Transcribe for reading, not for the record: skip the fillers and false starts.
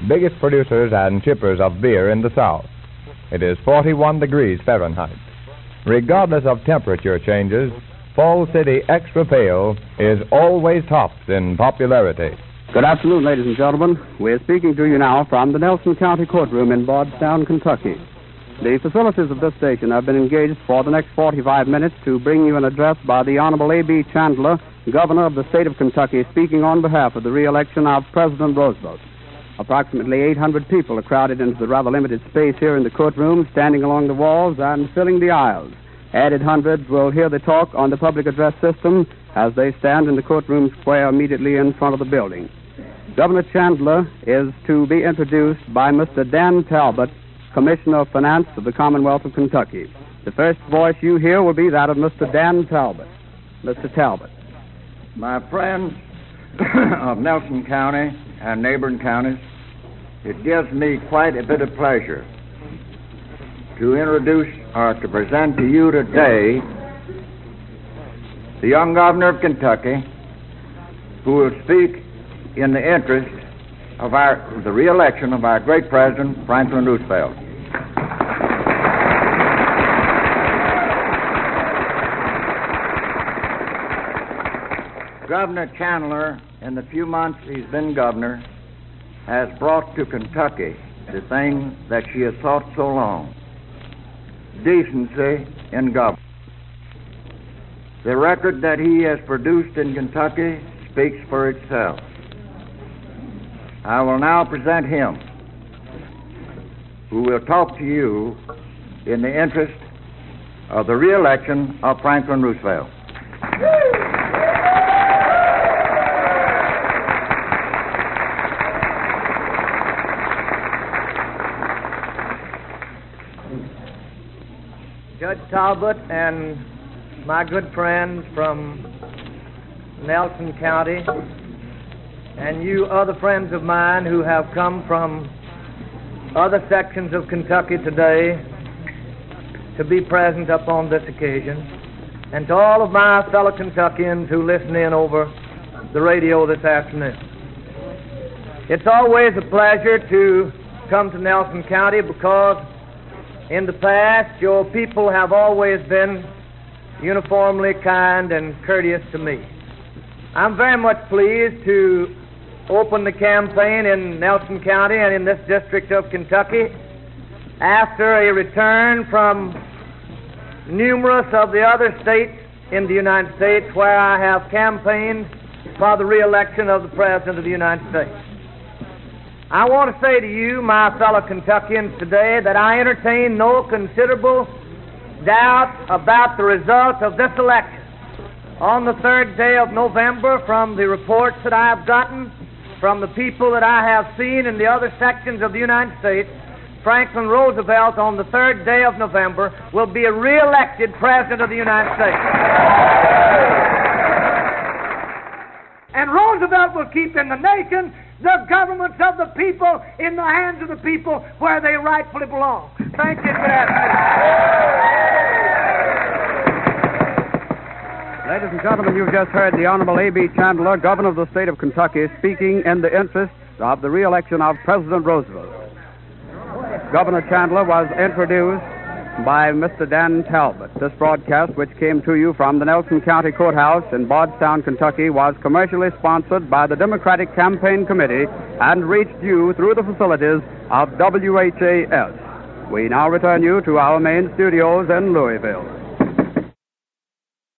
biggest producers and shippers of beer in the South. It is 41 degrees Fahrenheit. Regardless of temperature changes, Fall City Extra Pale is always tops in popularity. Good afternoon, ladies and gentlemen. We're speaking to you now from the Nelson County Courtroom in Bardstown, Kentucky. The facilities of this station have been engaged for the next 45 minutes to bring you an address by the Honorable A.B. Chandler, Governor of the State of Kentucky, speaking on behalf of the re-election of President Roosevelt. Approximately 800 people are crowded into the rather limited space here in the courtroom, standing along the walls and filling the aisles. Added hundreds will hear the talk on the public address system as they stand in the courtroom square immediately in front of the building. Governor Chandler is to be introduced by Mr. Dan Talbot, Commissioner of Finance of the Commonwealth of Kentucky. The first voice you hear will be that of Mr. Dan Talbot. Mr. Talbot. My friends of Nelson County and neighboring counties, it gives me quite a bit of pleasure to introduce or to present to you today the young governor of Kentucky who will speak in the interest of the re-election of our great president, Franklin Roosevelt. Governor Chandler, in the few months he's been governor, has brought to Kentucky the thing that she has sought so long: decency in government. The record that he has produced in Kentucky speaks for itself. I will now present him, who will talk to you in the interest of the re-election of Franklin Roosevelt. Judge Talbot and my good friends from Nelson County, and you other friends of mine who have come from other sections of Kentucky today to be present upon this occasion, and to all of my fellow Kentuckians who listen in over the radio this afternoon. It's always a pleasure to come to Nelson County because in the past your people have always been uniformly kind and courteous to me. I'm very much pleased to open the campaign in Nelson County and in this district of Kentucky after a return from numerous of the other states in the United States where I have campaigned for the re-election of the President of the United States. I want to say to you, my fellow Kentuckians, today that I entertain no considerable doubt about the result of this election. On the 3rd day of November, from the reports that I have gotten from the people that I have seen in the other sections of the United States, Franklin Roosevelt on the 3rd day of November will be a re-elected President of the United States. And Roosevelt will keep in the nation the governments of the people in the hands of the people where they rightfully belong. Thank you for that. Ladies and gentlemen, you've just heard the Honorable A.B. Chandler, Governor of the State of Kentucky, speaking in the interest of the re-election of President Roosevelt. Governor Chandler was introduced by Mr. Dan Talbot. This broadcast, which came to you from the Nelson County Courthouse in Bardstown, Kentucky, was commercially sponsored by the Democratic Campaign Committee and reached you through the facilities of WHAS. We now return you to our main studios in Louisville.